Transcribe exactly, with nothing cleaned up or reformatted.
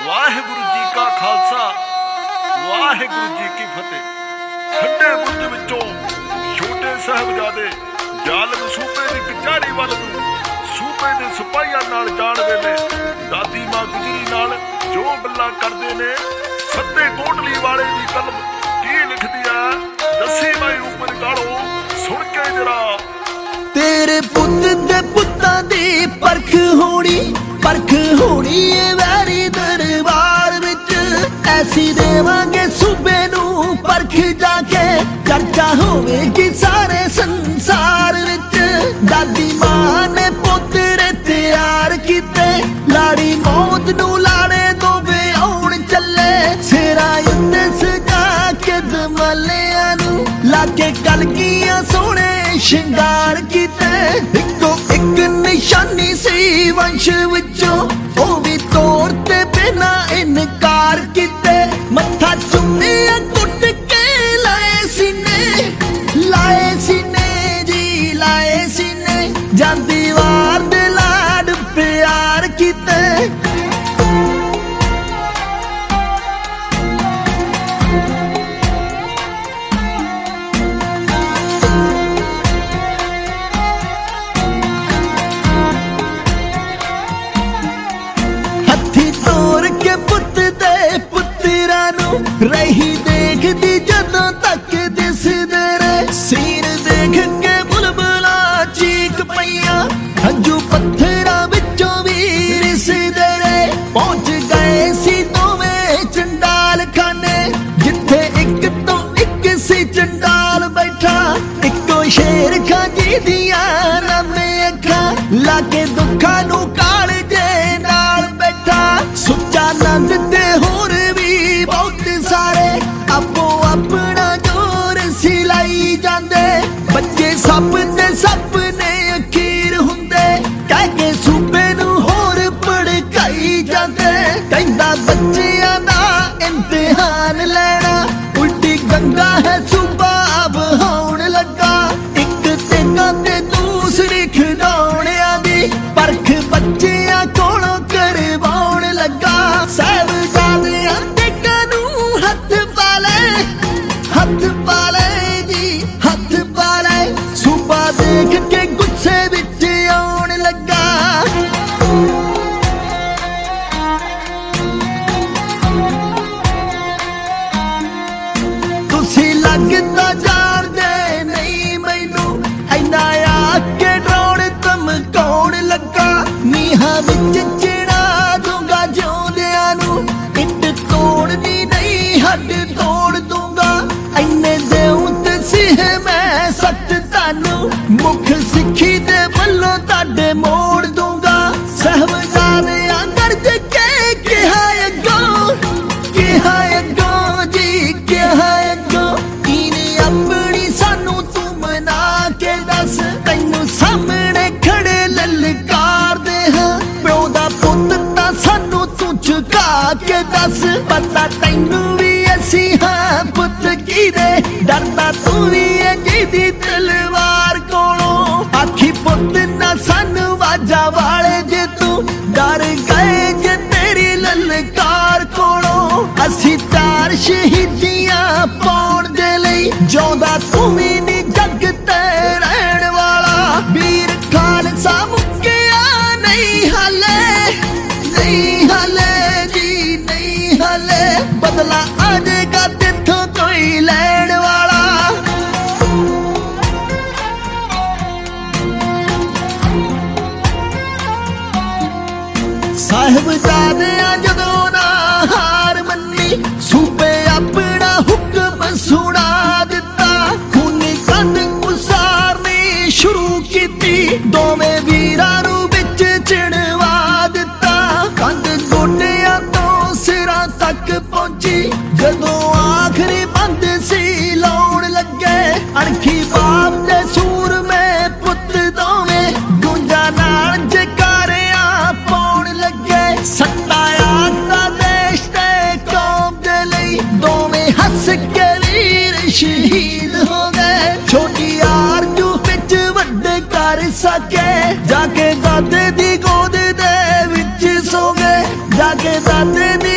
ਵਾਹਿਗੁਰੂ ਜੀ ਕਾ ਖਾਲਸਾ ਵਾਹਿਗੁਰੂ ਜੀ ਕੀ ਫਤਿਹ। ਠੰਡੇ ਬੁਰਜ ਵਿੱਚੋਂ ਛੋਟੇ ਸਾਹਿਬਜ਼ਾਦੇ ਜ਼ਾਲਮ ਸੂਬੇ ਦੀ ਕਚਹਿਰੀ ਵੱਲ ਨੂੰ ਸੂਬੇ ਦੇ ਸਿਪਾਹੀਆਂ ਨਾਲ ਜਾਣ ਵੇਲੇ ਦਾਦੀ ਮਾਂ ਗੁਜਰੀ ਨਾਲ ਜੋ ਗੱਲਾਂ ਕਰਦੇ ਨੇ, ਸੱਤੇ ਕੋਟਲੀ ਵਾਲੇ ਦੀ ਕਲਮ ਕੀ ਲਿਖਦੀ ਆ, ਦੱਸੀ ਬਾਈ ਉਮਰ ਗਾਲੋ ਸੁਣ ਕੇ ਜਰਾ। तेरे पुत दे पुत्तां दी परख होनी परख होनी है वैरी दरबार विच, ऐसी देवांगे सूबे नू परख जाके चर्चा होवेगी सारे संसार विच। दादी मां ने पोतरे तैयार कीते, लाड़ी मौत नू लाड़े दोवे आउण चले, सिरा उत्ते सजा के दमलियां नू लाके कलगियां सोहणे शिंगार कीते। इको एक निशानी सी वंश विचों ओ भी तौर ते बिना इनकार कीते, मत्था चुम्मिया कुट के लाए सीने लाए सीने जी लाए सीने, जांदी वार दे लाड प्यार कीते। रही देखदी जदों तक दिसदे रे, सीन देख के बुलबुला चीक पईयां, हंजू पत्थरां विचों भी रिसदे रे। पहुंच गए सी दोवें चंडाल खाने, जिथे एक तो एक सी चंडाल बैठा, इको शेर खां जी दियां नवे अखां, लाके दुखां नू कालजे नाल बैठा। सुच्चा नंद ते होर बहुत सारे आपो अपना जोर सिलाई जांदे, बच्चे सप ते सपने अखीर हुंदे, कह के सूबे नू होर भड़काई जांदे। कहंदा बच्चियां दा इम्तिहान लेना, उल्टी गंगा है सूबा अब होण लगा, एक तेगा ते दूसरी खिडौणियां दी परख बच्चियां कोलों करवाउण लगा। साहिबजादियां हथ पाले हथ पाले जी हथ पाले, सूबा देख के गुस्से विच आउण लगा। तुसी लगदा जाणदे नहीं मैनू, इन्ना आके डराउण धमकाउण लगा, नीहां विच चिड़ा दूंगा जिउंदियां नू, इट तोड़नी हड तोड़ दूंगा, इन्ने देउत सिह मैं सत तानू, मुख सिखी दे वल्लों ताडे मोड़ दूंगा। साहिबजादियां गर्ज के कहा अगों कहा अगों जी कहा अगों, इने अपनी सानू तू मना के दस, तैनू सामने खड़े ललकार दे हां, प्यो दा पुत तां सानू तू झुका के दस, पता तैनू सी हाँ पुत की दे, डरदा तू भी है जिदी तलवार कोलों, आखी पुत ना सानू वाजा वाले जे तू डर गए जे तेरी ललकार कोलों। असी चार शहीदियां पाउण दे लई जिउंदा तू भी नी जग ते रहण वाला, वीर खालसा मुक्किया नहीं हाले नहीं हाले जी नहीं हाले, बदला आजेगा तिथों कोई लैण वाला। साहिबजादियां जदों ना हार मन्नी, सूबे अपना हुक्म सुना दिता, खूनी कंध उसारनी शुरू कीती, दोवें वीरां नू विच चिणवा दिता, कंध गोडियां तो सिरां तक पहुंची, जदों आखिरी बंद सी लाउण लगे, अणखी बाप दे सूर में पुत दोवें गूंजा नाल जकारियां पाउण लगे। सत्ता आखदा देश ते कौम दे लई, दोवें हस के वीर शहीद हो गए, छोटी आरजू विच वड्डे कर सके, जाके दादे दी गोद दे विच सो गए, जाके दादे दी